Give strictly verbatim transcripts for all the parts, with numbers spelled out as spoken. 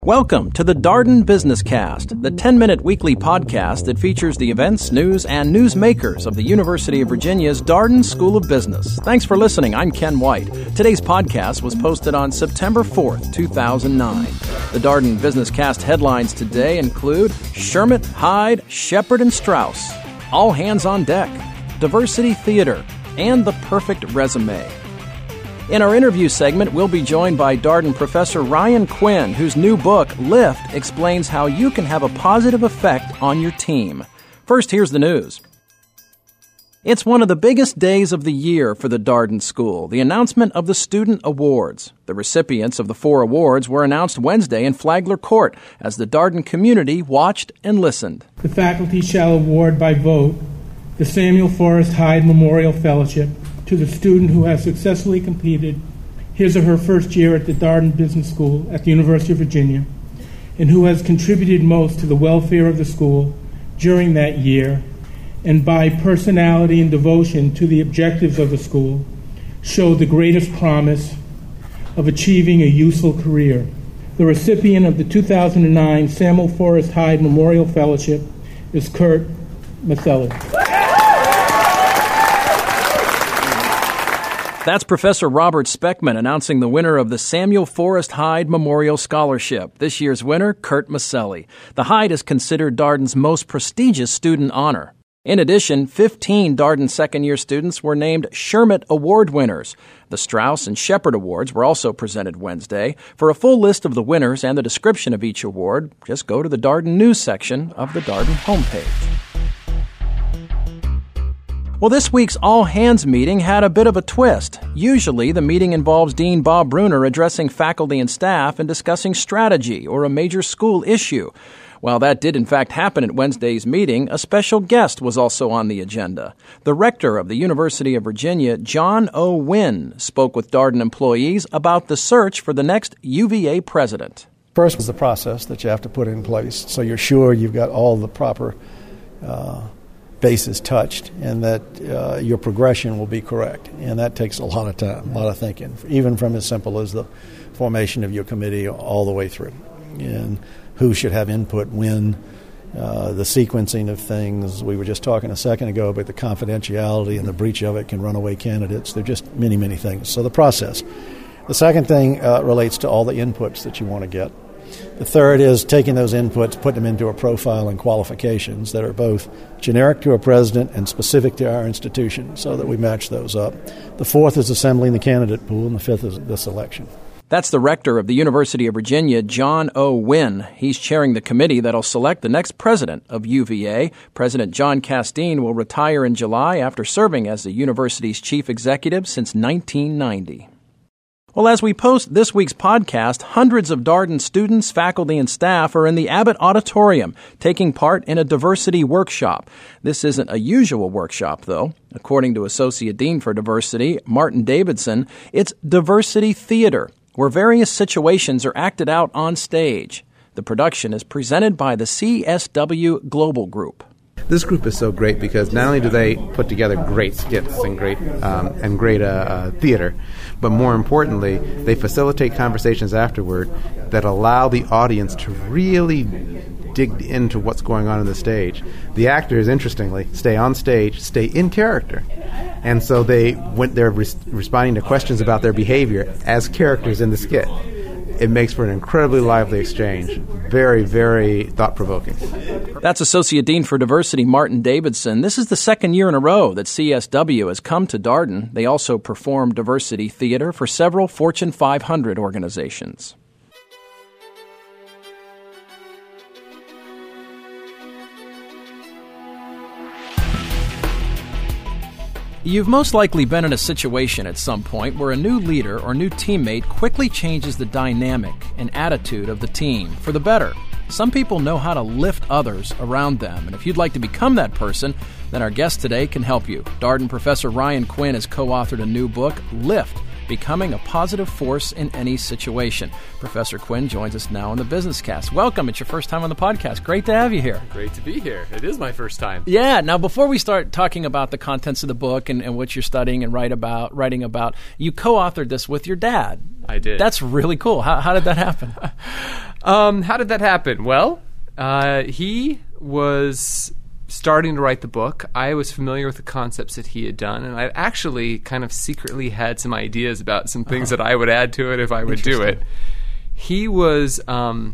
Welcome to the Darden Business Cast, the ten-minute weekly podcast that features the events, news, and newsmakers of the University of Virginia's Darden School of Business. Thanks for listening. I'm Ken White. Today's podcast was posted on September fourth, two thousand nine. The Darden Business Cast headlines today include Shermitt, Hyde, Shepard, and Strauss, All Hands on Deck, Diversity Theater, and The Perfect Resume. In our interview segment, we'll be joined by Darden professor Ryan Quinn, whose new book, Lift, explains how you can have a positive effect on your team. First, here's the news. It's one of the biggest days of the year for the Darden School, the announcement of the Student Awards. The recipients of the four awards were announced Wednesday in Flagler Court as the Darden community watched and listened. The faculty shall award by vote the Samuel Forrest Hyde Memorial Fellowship to the student who has successfully completed his or her first year at the Darden Business School at the University of Virginia and who has contributed most to the welfare of the school during that year and by personality and devotion to the objectives of the school showed the greatest promise of achieving a useful career. The recipient of the two thousand nine Samuel Forrest Hyde Memorial Fellowship is Kurt Maselli. That's Professor Robert Speckman announcing the winner of the Samuel Forrest Hyde Memorial Scholarship. This year's winner, Kurt Maselli. The Hyde is considered Darden's most prestigious student honor. In addition, fifteen Darden second-year students were named Shermitt Award winners. The Strauss and Shepard Awards were also presented Wednesday. For a full list of the winners and the description of each award, just go to the Darden News section of the Darden homepage. Well, this week's all-hands meeting had a bit of a twist. Usually, the meeting involves Dean Bob Bruner addressing faculty and staff and discussing strategy or a major school issue. While that did in fact happen at Wednesday's meeting, a special guest was also on the agenda. The rector of the University of Virginia, John O. Wynn, spoke with Darden employees about the search for the next U V A president. First was the process that you have to put in place so you're sure you've got all the proper uh bases touched and that uh, your progression will be correct. And that takes a lot of time, a lot of thinking, even from as simple as the formation of your committee all the way through. And who should have input when, uh, the sequencing of things. We were just talking a second ago about the confidentiality and the breach of it can run away candidates. There are just many, many things. So the process. The second thing uh, relates to all the inputs that you want to get. The third is taking those inputs, putting them into a profile and qualifications that are both generic to a president and specific to our institution so that we match those up. The fourth is assembling the candidate pool, and the fifth is the selection. That's the rector of the University of Virginia, John O. Wynn. He's chairing the committee that'll select the next president of U V A. President John Castine will retire in July after serving as the university's chief executive since nineteen ninety. Well, as we post this week's podcast, hundreds of Darden students, faculty, and staff are in the Abbott Auditorium taking part in a diversity workshop. This isn't a usual workshop, though. According to Associate Dean for Diversity, Martin Davidson, it's diversity theater, where various situations are acted out on stage. The production is presented by the C S W Global Group. This group is so great because not only do they put together great skits and great um, and great uh, uh, theater, but more importantly, they facilitate conversations afterward that allow the audience to really dig into what's going on in the stage. The actors, interestingly, stay on stage, stay in character, and so they when they're res- responding to questions about their behavior as characters in the skit. It makes for an incredibly lively exchange. Very, very thought-provoking. That's Associate Dean for Diversity, Martin Davidson. This is the second year in a row that C S W has come to Darden. They also perform diversity theater for several Fortune five hundred organizations. You've most likely been in a situation at some point where a new leader or new teammate quickly changes the dynamic and attitude of the team for the better. Some people know how to lift others around them, and if you'd like to become that person, then our guest today can help you. Darden professor Ryan Quinn has co-authored a new book, Lift, Becoming a Positive Force in Any Situation. Professor Quinn joins us now on the Business Cast. Welcome. It's your first time on the podcast. Great to have you here. Great to be here. It is my first time. Yeah. Now, before we start talking about the contents of the book and, and what you're studying and write about, writing about, you co-authored this with your dad. I did. That's really cool. How, how did that happen? Um, how did that happen? Well, uh, he was starting to write the book. I was familiar with the concepts that he had done, and I actually kind of secretly had some ideas about some things uh-huh. that I would add to it if I would do it. He was um,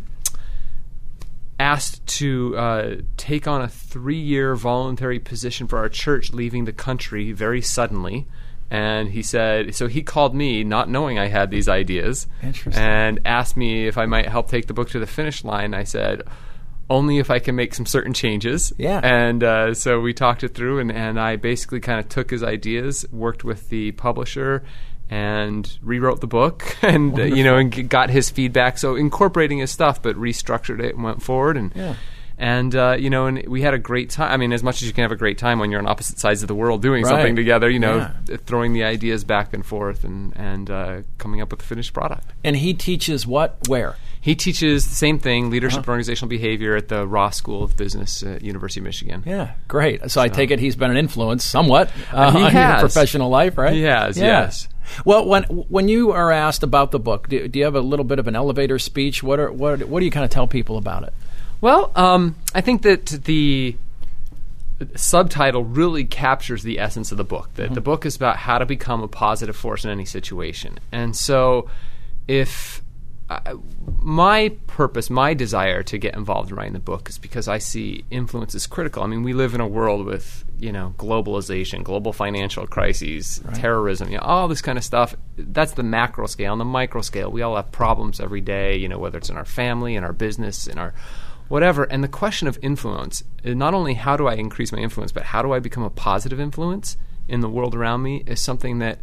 asked to uh, take on a three-year voluntary position for our church, leaving the country very suddenly. And he said, so he called me, not knowing I had these ideas, and asked me if I might help take the book to the finish line. I said, only if I can make some certain changes. Yeah. And uh, so we talked it through, and, and I basically kind of took his ideas, worked with the publisher, and rewrote the book, and uh, you know, and g- got his feedback. So incorporating his stuff, but restructured it and went forward. And yeah. And, uh, you know, and we had a great time. I mean, as much as you can have a great time when you're on opposite sides of the world doing right. something together, you know, yeah. th- throwing the ideas back and forth and, and uh, coming up with a finished product. And he teaches what? Where? He teaches the same thing, leadership uh-huh. and organizational behavior at the Ross School of Business at University of Michigan. Yeah, great. So, so I take it he's been an influence somewhat uh, he on has. your professional life, right? He has, yeah. yes. Well, when when you are asked about the book, do, do you have a little bit of an elevator speech? What are what what do you kind of tell people about it? Well, um, I think that the subtitle really captures the essence of the book. That mm-hmm. the book is about how to become a positive force in any situation. And so if uh, my purpose, my desire to get involved in writing the book is because I see influence as critical. I mean, we live in a world with, you know, globalization, global financial crises, right. terrorism, you know, all this kind of stuff. That's the macro scale. On the micro scale, we all have problems every day, you know, whether it's in our family, in our business, in our whatever. And the question of influence is not only how do I increase my influence, but how do I become a positive influence in the world around me is something that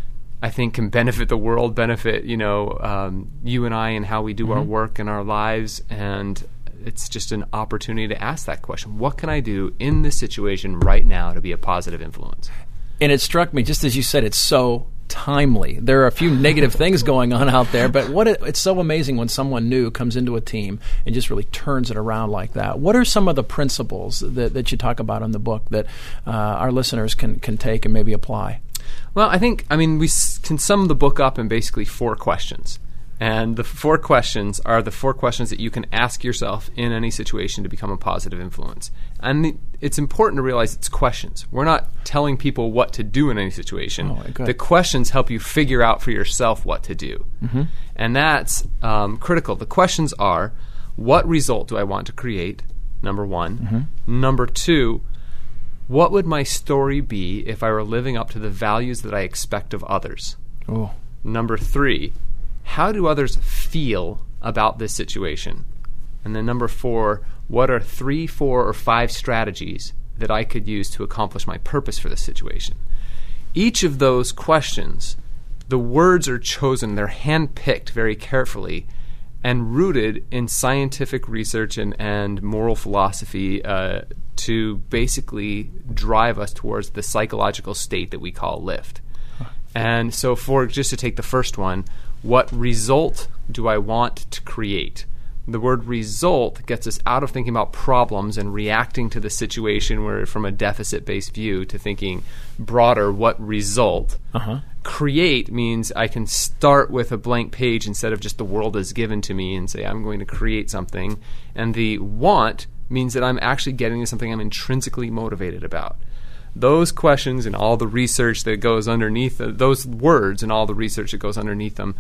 I think can benefit the world, benefit, you know, um, you and I and how we do mm-hmm. our work and our lives. And it's just an opportunity to ask that question. What can I do in this situation right now to be a positive influence? And it struck me, just as you said, it's so timely. There are a few negative things going on out there, but what it, it's so amazing when someone new comes into a team and just really turns it around like that. What are some of the principles that, that you talk about in the book that uh, our listeners can, can take and maybe apply? Well, I think, I mean, we s- can sum the book up in basically four questions. And the four questions are the four questions that you can ask yourself in any situation to become a positive influence. And the, it's important to realize it's questions. We're not telling people what to do in any situation. Oh, the questions help you figure out for yourself what to do. Mm-hmm. And that's um, critical. The questions are, what result do I want to create? Number one. Mm-hmm. Number two, what would my story be if I were living up to the values that I expect of others? Oh. Number three, how do others feel about this situation? And then number four, what are three, four, or five strategies that I could use to accomplish my purpose for this situation? Each of those questions, the words are chosen, they're handpicked very carefully and rooted in scientific research and, and moral philosophy uh, to basically drive us towards the psychological state that we call lift. Huh. And so for just to take the first one, what result do I want to create? The word result gets us out of thinking about problems and reacting to the situation where from a deficit-based view to thinking broader, what result? Uh-huh. Create means I can start with a blank page instead of just the world is given to me and say I'm going to create something. And the want means that I'm actually getting to something I'm intrinsically motivated about. Those questions and all the research that goes underneath uh, those words and all the research that goes underneath them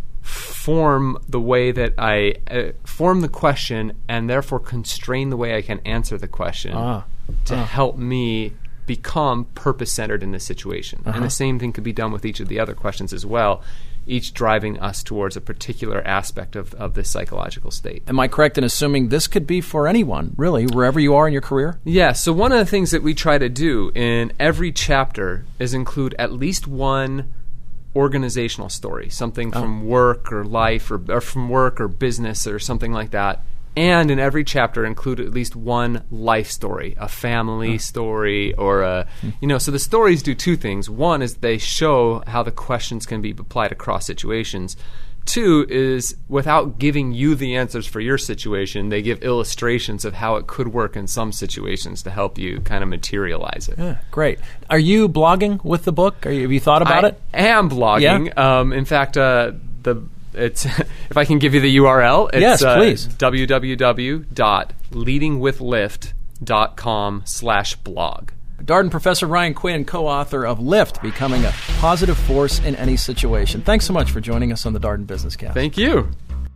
form the way that I uh, form the question and therefore constrain the way I can answer the question ah. to ah. help me become purpose-centered in this situation. Uh-huh. And the same thing could be done with each of the other questions as well, each driving us towards a particular aspect of, of this psychological state. Am I correct in assuming this could be for anyone, really, wherever you are in your career? Yeah, so one of the things that we try to do in every chapter is include at least one organizational story, something oh. from work or life or, or from work or business or something like that. And in every chapter include at least one life story, a family huh. story or a, you know, so the stories do two things. One is they show how the questions can be applied across situations. Two is without giving you the answers for your situation, they give illustrations of how it could work in some situations to help you kind of materialize it. Yeah, great. Are you blogging with the book? Are you, have you thought about I it? I am blogging. Yeah? Um, in fact, uh, the it's if I can give you the U R L. It's, yes, please. Uh, w w w dot leading with lift dot com slash blog. Darden professor Ryan Quinn, co-author of Lift, Becoming a Positive Force in Any Situation. Thanks so much for joining us on the Darden Business Cast. Thank you.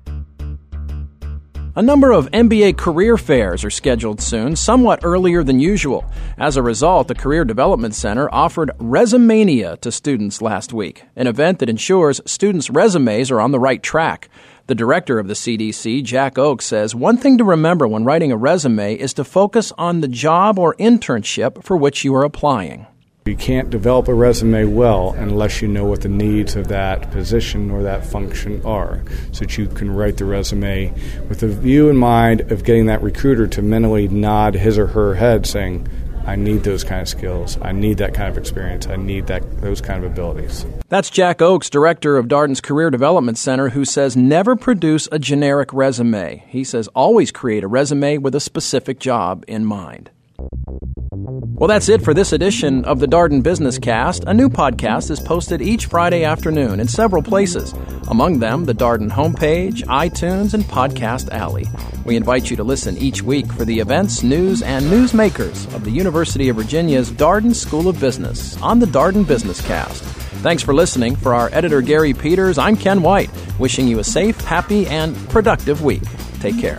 A number of M B A career fairs are scheduled soon, somewhat earlier than usual. As a result, the Career Development Center offered Resumania to students last week, an event that ensures students' resumes are on the right track. The director of the C D C, Jack Oaks, says one thing to remember when writing a resume is to focus on the job or internship for which you are applying. You can't develop a resume well unless you know what the needs of that position or that function are, so that you can write the resume with a view in mind of getting that recruiter to mentally nod his or her head saying, I need those kind of skills, I need that kind of experience, I need that those kind of abilities. That's Jack Oaks, director of Darden's Career Development Center, who says never produce a generic resume. He says always create a resume with a specific job in mind. Well, that's it for this edition of the Darden Business Cast. A new podcast is posted each Friday afternoon in several places, among them the Darden homepage, iTunes, and Podcast Alley. We invite you to listen each week for the events, news, and newsmakers of the University of Virginia's Darden School of Business on the Darden Business Cast. Thanks for listening. For our editor, Gary Peters, I'm Ken White, wishing you a safe, happy, and productive week. Take care.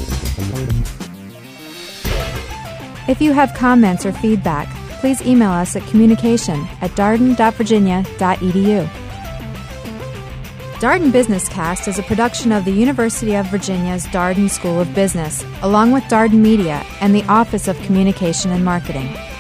If you have comments or feedback, please email us at communication at darden dot virginia dot e d u. Darden Business Cast is a production of the University of Virginia's Darden School of Business, along with Darden Media and the Office of Communication and Marketing.